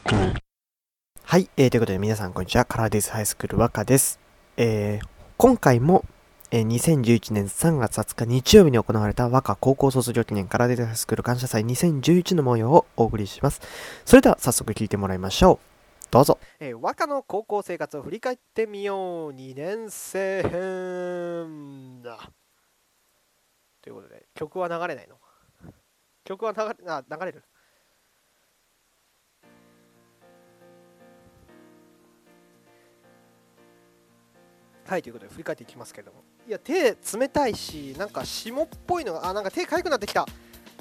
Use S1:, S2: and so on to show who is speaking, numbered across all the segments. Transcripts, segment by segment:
S1: はい、ということで皆さんこんにちは。カラーディスハイスクール和歌です。今回も、2011年3月20日日曜日に行われた和歌高校卒業記念カラーディスハイスクール感謝祭2011の模様をお送りします。それでは早速聞いてもらいましょう。どうぞ。和歌の高校生活を振り返ってみよう。2年生編だ。ということで、曲は流れないの？曲は流れる。はい、ということで振り返っていきますけれども、いや手冷たいし、なんか霜っぽいのが、なんか手かゆくなってきた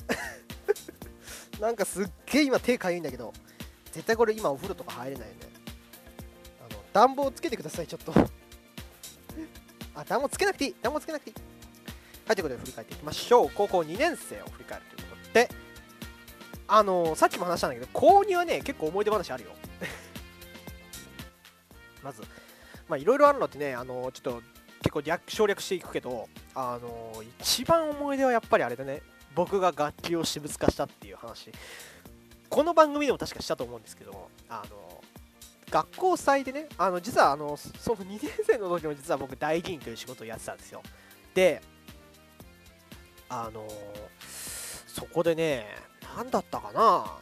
S1: なんかすっげえ今手かゆいんだけど、絶対これ今お風呂とか入れないよね。暖房つけてください、ちょっと暖房つけなくていい。はい、ということで振り返っていきましょう。高校2年生を振り返るということで、さっきも話したんだけど、高2はね結構思い出話あるよまずいろいろあるのってね、ちょっと結構省略していくけど、一番思い出はやっぱりあれだね。僕が楽器を私物化したっていう話。この番組でも確かしたと思うんですけど、学校祭でね、実はその2年生の時も実は僕代議員という仕事をやってたんですよ。で、そこでね、何だったかな、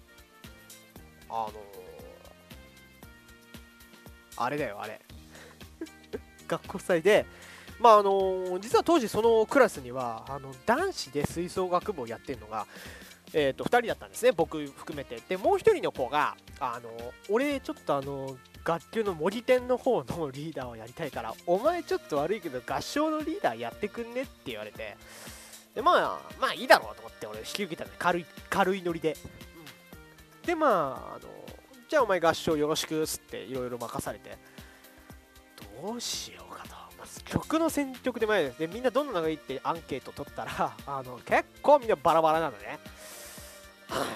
S1: あれだよ、あれ。学校祭で、実は当時そのクラスには男子で吹奏楽部をやってるのが、2人だったんですね、僕含めて。でもう1人の子が俺ちょっと楽器の模擬店の方のリーダーをやりたいから、お前ちょっと悪いけど合唱のリーダーやってくんねって言われて、でまあいいだろうと思って俺引き受けたんで、軽いノリで、でじゃあお前合唱よろしくっつっていろいろ任されて、どうしようかと。まず曲の選曲で前ですね、みんなどんなのがいいってアンケート取ったら結構みんなバラバラなのね。と思って、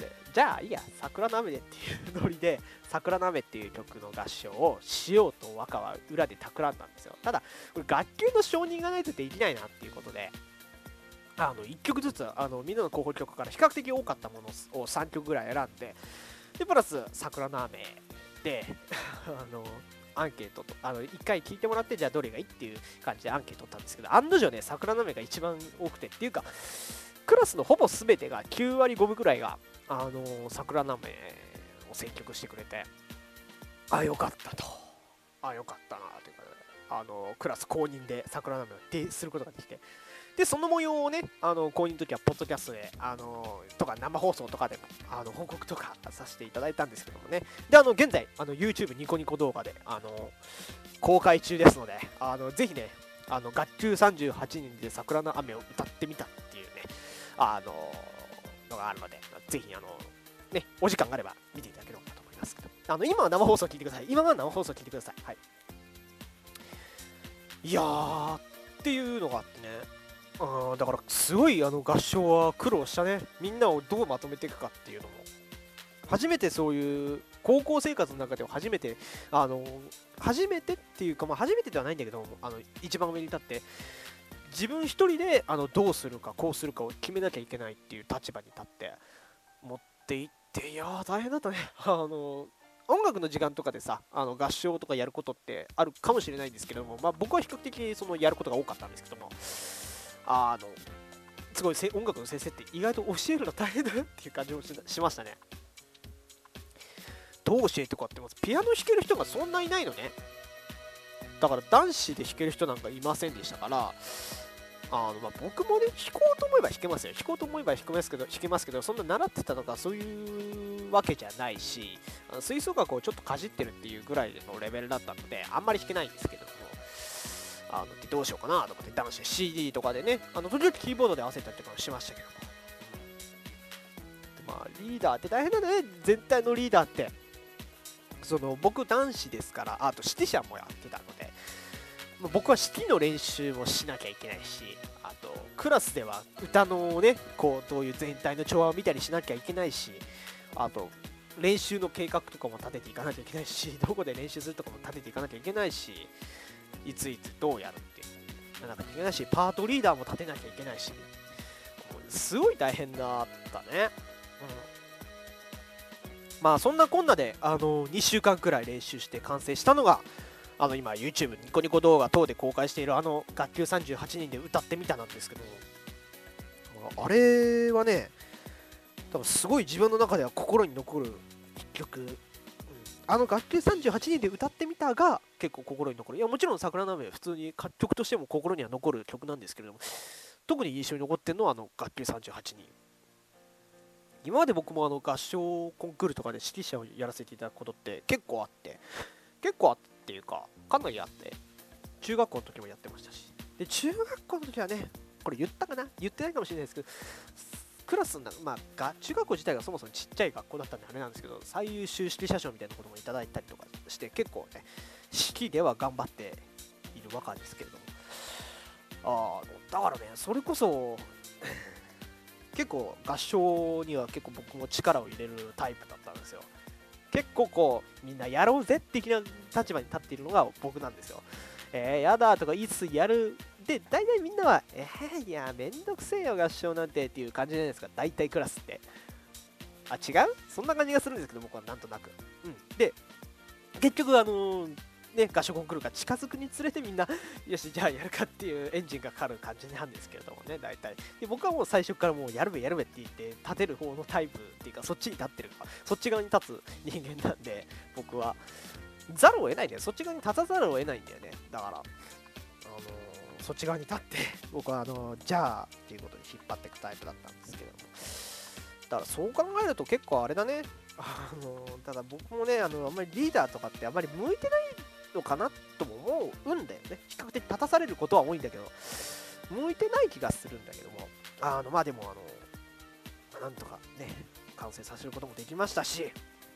S1: じゃあいいや、桜の雨でっていうノリで桜の雨っていう曲の合唱をしようと和歌は裏で企んだんですよ。ただ楽器の承認がないとできないなっていうことで、1曲ずつみんなの候補曲から比較的多かったものを3曲ぐらい選んで、でプラス桜の雨でアンケートと1回聞いてもらって、じゃあどれがいいっていう感じでアンケート取ったんですけど、案の定ね桜の雨が一番多くて、っていうかクラスのほぼ全てが9割5分くらいが桜の雨を選曲してくれて、よかったと、よかったなというか、クラス公認で桜の雨をすることができて、でその模様をね公認の時はポッドキャストでとか生放送とかでも報告とかさせていただいたんですけどもね。で現在YouTube ニコニコ動画で公開中ですので、ぜひね学級38人で桜の雨を歌ってみたっていうねのがあるので、ぜひねお時間があれば見ていただければと思いますけど、今は生放送聞いてください。はい。いやーっていうのがあってね、だからすごい合唱は苦労したね。みんなをどうまとめていくかっていうのも、初めてそういう高校生活の中では初めてっていうか、初めてではないんだけども、一番上に立って自分一人でどうするかこうするかを決めなきゃいけないっていう立場に立って持っていって、いやー大変だったね音楽の時間とかでさ合唱とかやることってあるかもしれないんですけども、僕は比較的そのやることが多かったんですけども、すごい音楽の先生って意外と教えるの大変だよっていう感じもしましたね。どう教えてこうってます。ピアノ弾ける人がそんないないのね。だから男子で弾ける人なんかいませんでしたから、僕もね弾こうと思えば弾けますよ。弾こうと思えば弾けますけど、そんな習ってたとかそういうわけじゃないし、吹奏楽をちょっとかじってるっていうぐらいのレベルだったので、あんまり弾けないんですけども、どうしようかなと思って男子 CD とかでね時々キーボードで合わせたりとかしましたけども、リーダーって大変だね。全体のリーダーって僕男子ですから、あと指揮者もやってたので、僕は指揮の練習もしなきゃいけないし、あとクラスでは歌のねこうどういう全体の調和を見たりしなきゃいけないし、あと練習の計画とかも立てていかなきゃいけないし、どこで練習するとかも立てていかなきゃいけないし、いついつどうやるってやらなきゃいけないし、パートリーダーも立てなきゃいけないし、すごい大変だったね。 まあそんなこんなで、2週間くらい練習して完成したのが今 YouTube ニコニコ動画等で公開している学級38人で歌ってみたなんですけど、あれはね多分すごい自分の中では心に残る一曲、学級38人で歌ってみたが結構心に残る。いやもちろん桜鍋は普通に曲としても心には残る曲なんですけれども、特に印象に残ってるのは学級38人。今まで僕も合唱コンクールとかで指揮者をやらせていただくことって結構あっていうかかなりあって、中学校の時もやってましたし、で中学校の時はね、これ言ったかな言ってないかもしれないですけど、クラスの中学校自体がそもそもちっちゃい学校だったんであれなんですけど、最優秀指揮者賞みたいなこともいただいたりとかして結構ね指揮では頑張っているわけですけれども、だからねそれこそ結構合唱には結構僕も力を入れるタイプだったんですよ。結構こうみんなやろうぜ的な立場に立っているのが僕なんですよ。やだとか言いつつやるで、大体みんなは、いやめんどくせえよ合唱なんてっていう感じじゃないですか、大体クラスって。違うそんな感じがするんですけど、僕はなんとなく。で結局合唱コンクールが近づくにつれてみんなよしじゃあやるかっていうエンジンがかかる感じなんですけれどもね、大体で僕はもう最初からもうやるべって言って立てる方のタイプっていうか、そっちに立ってるかそっち側に立つ人間なんで、僕はざるを得ないんだよ、そっち側に立たざるを得ないんだよね。だからそっち側に立って僕はじゃあっていうことに引っ張っていくタイプだったんですけれども、だからそう考えると結構あれだね、ただ僕もねあんまりリーダーとかってあんまり向いてないのかなとも思うんだよね。比較的立たされることは多いんだけど向いてない気がするんだけども、まあでもなんとかね完成させることもできましたし、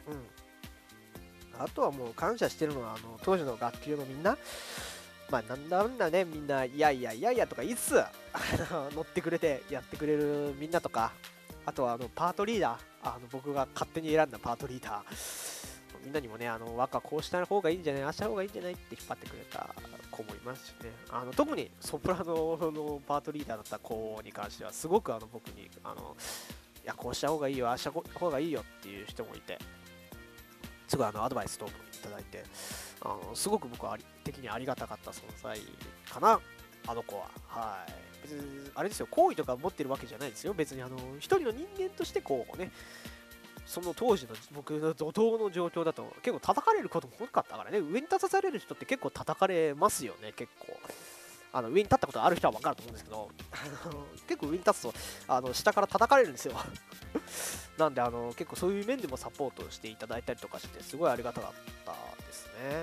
S1: あとはもう感謝してるのは当時の学級のみんな、なんだなんだね、みんないやいやとかいつ乗ってくれてやってくれるみんなとか、あとはパートリーダー、僕が勝手に選んだパートリーダー、みんなにもね和歌こうした方がいいんじゃない、ああした方がいいんじゃないって引っ張ってくれた子もいますしね、特にソプラノのパートリーダーだった子に関してはすごく僕にいやこうした方がいいよ、ああした方がいいよっていう人もいて、すごいアドバイス等もいただいて、すごく僕は的にありがたかった存在かな、あの子は。はい。別にあれですよ、好意とか持ってるわけじゃないですよ。別に一人の人間としてこうね、その当時の僕の怒涛の状況だと結構叩かれることも多かったからね、上に立たされる人って結構叩かれますよね、結構。上に立ったことある人は分かると思うんですけど、結構上に立つと下から叩かれるんですよ。なんで結構そういう面でもサポートしていただいたりとかしてすごいありがたかったですね。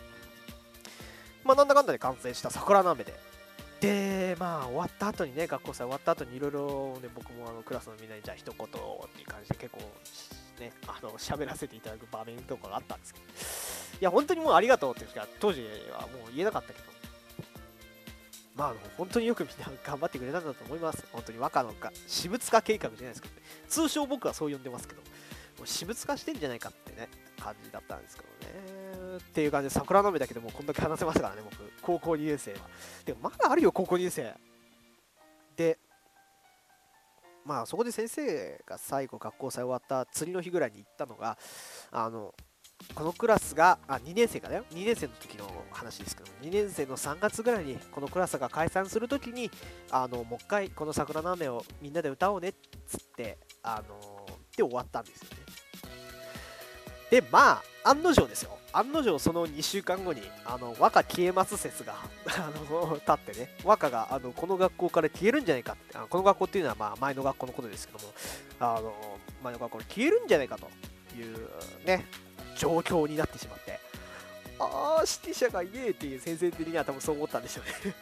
S1: なんだかんだで完成した桜鍋で終わった後にね、学校祭終わった後にいろいろね、僕もクラスのみんなにじゃあ一言っていう感じで結構ね喋らせていただく場面とかがあったんですけど、いや本当にもうありがとうっていうか当時はもう言えなかったけど、本当によくみんな頑張ってくれたんだと思います。本当に和歌の私物化計画じゃないですけどね、通称僕はそう呼んでますけど、もう私物化してんじゃないかってね感じだったんですけどね。っていう感じで桜鍋だけでもこんだけ話せましたからね、僕高校2年生は。でもまだあるよ高校2年生で、そこで先生が最後学校祭終わった釣りの日ぐらいに行ったのがこのクラスが2年生かだよ、2年生の時の話ですけど、2年生の3月ぐらいにこのクラスが解散する時にもう一回この桜の雨をみんなで歌おうねっつってで終わったんですよね。で案の定ですよ、案の定その2週間後に和歌消えます説が立ってね、和歌がこの学校から消えるんじゃないかって、この学校っていうのは前の学校のことですけども、前の学校に消えるんじゃないかというね状況になってしまって、指揮者がいねえっていう先生的には多分そう思ったんでしょうね。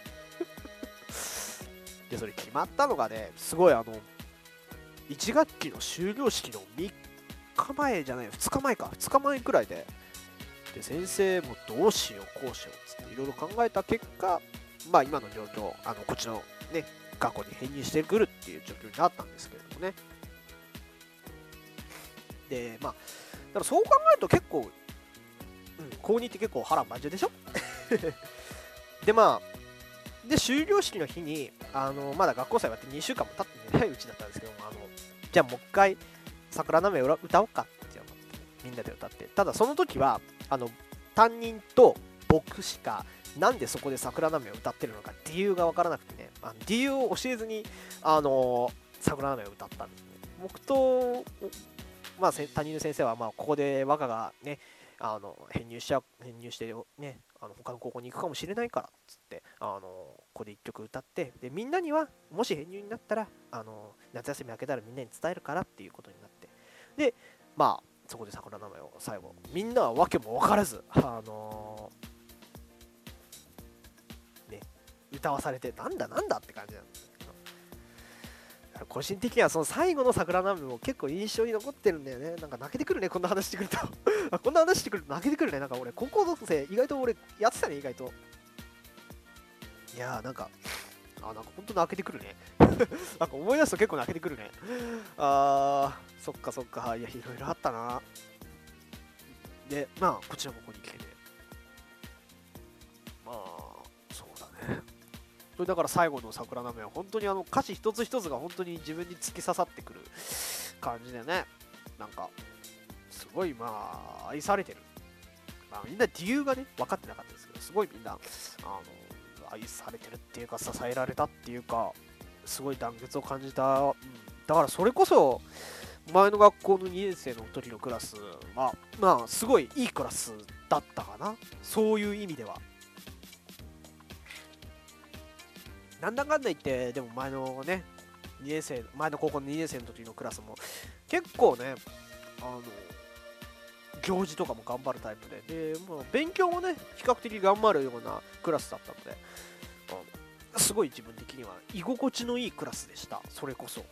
S1: でそれ決まったのがね、すごい1学期の終業式の3日前じゃない2日前か2日前くらいで、先生もどうしようこうしようっつっていろいろ考えた結果、今の状況こっちのね学校に編入してくるっていう状況になったんですけれどもね。でだからそう考えると結構、高2って結構波乱万丈でしょ。でで終業式の日にまだ学校祭終わって2週間も経ってないうちだったんですけども、じゃあもう一回桜鍋を歌おうかって思って、 みんなで歌って。ただその時は担任と僕しかなんでそこで桜波を歌ってるのか理由が分からなくてね、理由を教えずに桜波を歌ったんですね。僕と、担任の先生はここで和歌がね編入してね他の高校に行くかもしれないからっつってここで1曲歌って、でみんなにはもし編入になったら夏休み明けたらみんなに伝えるからっていうことになって、でそこで桜名前を最後みんなは訳も分からず歌わされて、なんだって感じなんですけど、個人的にはその最後の桜ナムも結構印象に残ってるんだよね。なんか泣けてくるね、こんな話してくるとこんな話してくると泣けてくるね。なんか俺高校生意外と俺やってたね、意外と。いやーなんかほんと泣けてくるねなんか思い出すと結構泣けてくるね。そっか、いやいろいろあったな。でこちらもここに来てね、そうだね。それだから最後の桜なめは本当に歌詞一つ一つが本当に自分に突き刺さってくる感じでね、なんかすごい愛されてる。みんな理由がね分かってなかったですけど、すごいみんな愛されてるっていうか支えられたっていうか、すごい団結を感じた。だからそれこそ前の学校の2年生の時のクラスはすごいいいクラスだったかな、そういう意味では。なんだかんだ言ってでも前の高校の2年生の時のクラスも結構ね行事とかも頑張るタイプで、勉強もね比較的頑張るようなクラスだったので、すごい自分的には居心地のいいクラスでした。それこそ、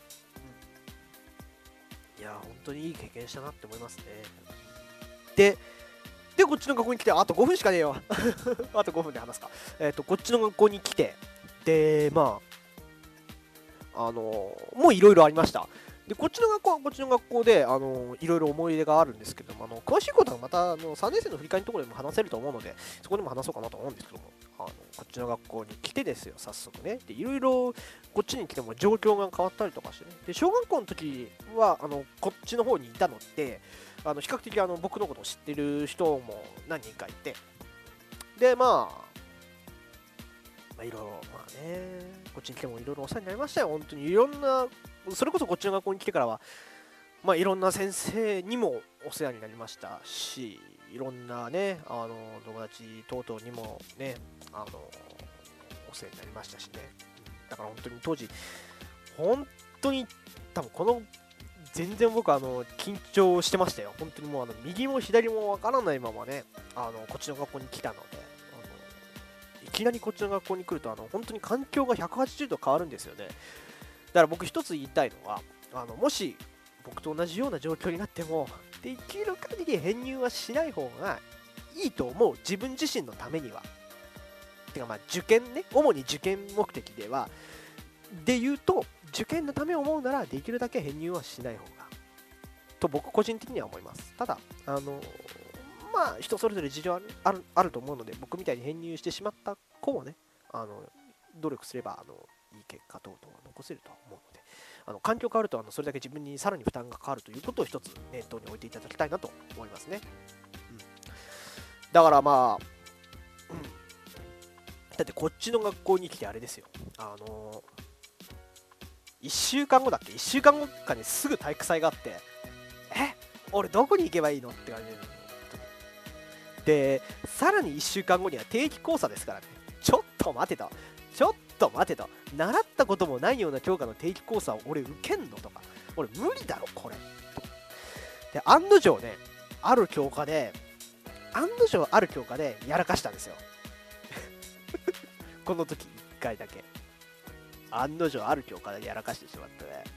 S1: いや本当にいい経験したなって思いますね。でこっちの学校に来て、あと5分しかねえよあと5分で話すか。こっちの学校に来て、でもういろいろありました。でこっちの学校はこっちの学校でいろいろ思い出があるんですけども、詳しいことはまた3年生の振り返りのところでも話せると思うので、そこでも話そうかなと思うんですけども、こっちの学校に来てですよ、早速ね。でいろいろこっちに来ても状況が変わったりとかしてね。で小学校の時はこっちの方にいたので比較的僕のことを知ってる人も何人かいて、でいろいろこっちに来てもいろいろお世話になりましたよ。本当にいろんな、それこそこっちの学校に来てからはいろんな先生にもお世話になりましたし、いろんなね友達等々にもねお世話になりましたしね。だから本当に当時本当に多分全然僕緊張してましたよ。本当にもう右も左もわからないままねこっちの学校に来たので、いきなりこっちの学校に来ると本当に環境が180度変わるんですよね。だから僕一つ言いたいのはもし僕と同じような状況になってもできる限り編入はしない方がいいと思う。自分自身のためには。てか受験ね、主に受験目的で言うと受験のためを思うならできるだけ編入はしない方がと僕個人的には思います。ただ人それぞれ事情あると思うので、僕みたいに編入してしまった子もね努力すればいい結果等々は残せるとは思うので、環境変わるとそれだけ自分にさらに負担がかかるということを一つ念頭に置いていただきたいなと思いますね。だからだってこっちの学校に来てあれですよ、1週間後だっけ、1週間後かにすぐ体育祭があって、俺どこに行けばいいのって感じで、さらに1週間後には定期考査ですからね。ちょっと待てと習ったこともないような教科の定期考査を俺受けんのとか、俺無理だろこれで、案の定ある教科でやらかしたんですよこの時1回だけ案の定ある教科でやらかしてしまってね、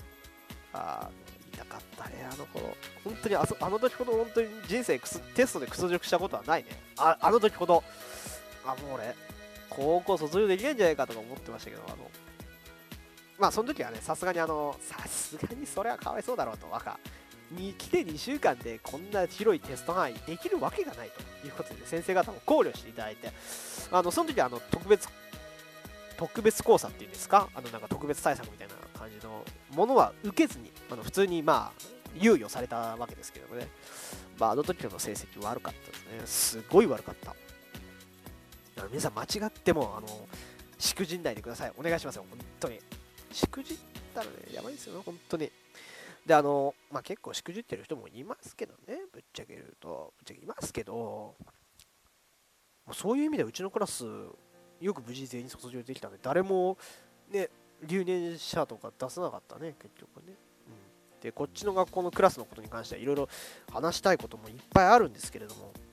S1: 痛かったね。本当にあの時ほど本当に人生テストで屈辱したことはないね。あの時ほどもう俺高校卒業できないんじゃないかとか思ってましたけど、その時はねさすがにそれはかわいそうだろうと、に来て2週間でこんな広いテスト範囲できるわけがないということで先生方も考慮していただいて、その時は特別講座っていうんですか、なんか特別対策みたいな感じのものは受けずに普通に猶予されたわけですけどもね。あの時の成績悪かったですね。すごい悪かった。皆さん間違っても、しくじんないでください。お願いしますよ、本当に。しくじったらね、やばいですよ、本当に。で、結構しくじってる人もいますけどね、ぶっちゃけ言うと。ぶっちゃけいますけど、もうそういう意味でうちのクラス、よく無事全員卒業できたんで、誰もね、留年者とか出さなかったね、結局ね。で、こっちの学校のクラスのことに関してはいろいろ話したいこともいっぱいあるんですけれども、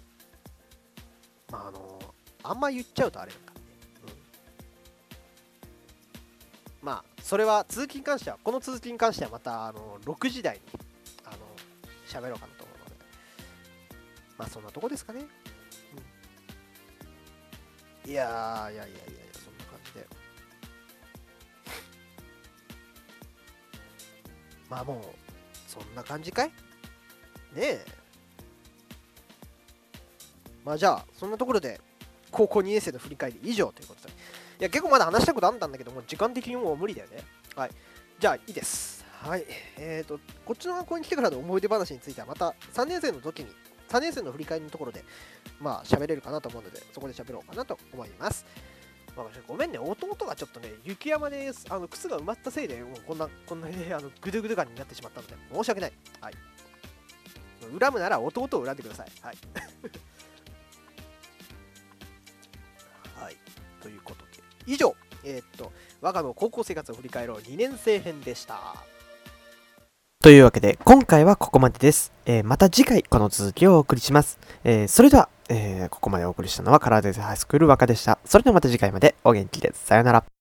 S1: あんま言っちゃうとあれなんかね。それは続きに関しては、この続きに関してはまた6時台に喋ろうかなと思うので、そんなとこですかね。いや、そんな感じで。もう、そんな感じかいねえ。じゃあ、そんなところで、高校2年生の振り返り以上ということで。いや、結構まだ話したことあったんだけども、時間的にもう無理だよね。はい。じゃあ、いいです。はい。こっちの学校に来てからの思い出話については、また3年生の時に、3年生の振り返りのところで、喋れるかなと思うので、そこで喋ろうかなと思います。ごめんね、弟がちょっとね、雪山で靴が埋まったせいで、もうこんなね、ぐるぐる感になってしまったので、申し訳ない。はい。恨むなら弟を恨んでください。はい。はい。ということで、以上、我がの高校生活を振り返ろう2年生編でした。というわけで、今回はここまでです。また次回、この続きをお送りします。それでは、ここまでお送りしたのはカラーデザハイスクール若でした。それではまた次回までお元気で。さよなら。